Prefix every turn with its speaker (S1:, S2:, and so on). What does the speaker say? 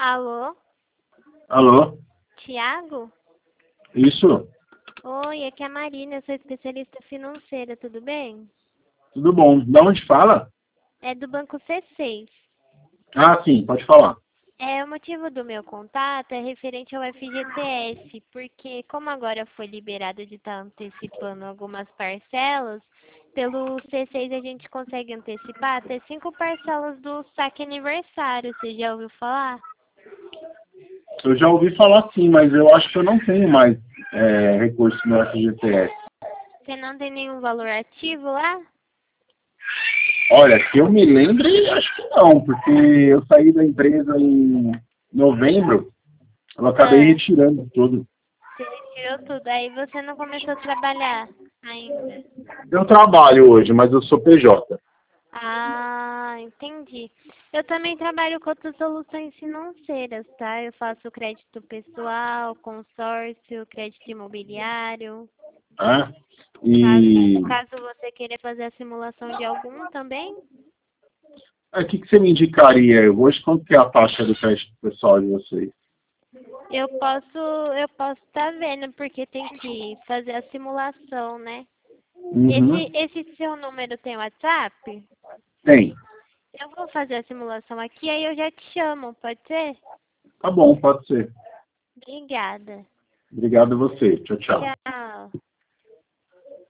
S1: Alô,
S2: Alô?
S1: Tiago?
S2: Isso?
S1: Oi, aqui é a Marina, eu sou especialista financeira, tudo bem?
S2: Tudo bom. Da onde fala?
S1: É do Banco C6.
S2: Ah, sim, pode falar.
S1: O motivo do meu contato é referente ao FGTS, porque como agora foi liberado de estar antecipando algumas parcelas, pelo C6 a gente consegue antecipar até 5 parcelas do saque aniversário, você já ouviu falar?
S2: Eu já ouvi falar sim, mas eu acho que eu não tenho mais recurso no FGTS.
S1: Você não tem nenhum valor ativo lá?
S2: Olha, que eu me lembre, acho que não, porque eu saí da empresa em novembro, eu acabei
S1: Ah,
S2: retirando tudo.
S1: você retirou tudo, aí você não começou a trabalhar ainda.
S2: Eu trabalho hoje, mas eu sou PJ.
S1: Ah, entendi. Eu também trabalho com outras soluções financeiras, tá? Eu faço crédito pessoal, consórcio, crédito imobiliário.
S2: Né?
S1: Caso,
S2: E
S1: caso você queira fazer a simulação de algum também,
S2: o que você me indicaria hoje? Quanto que é a taxa do crédito pessoal de vocês?
S1: eu posso estar vendo, porque tem que fazer a simulação, né?
S2: Uhum.
S1: Esse seu número tem WhatsApp?
S2: Tem.
S1: Eu vou fazer a simulação aqui, aí eu já te chamo, pode ser?
S2: Tá bom, pode ser.
S1: Obrigada.
S2: Obrigado a você. Tchau, tchau.
S1: Tchau.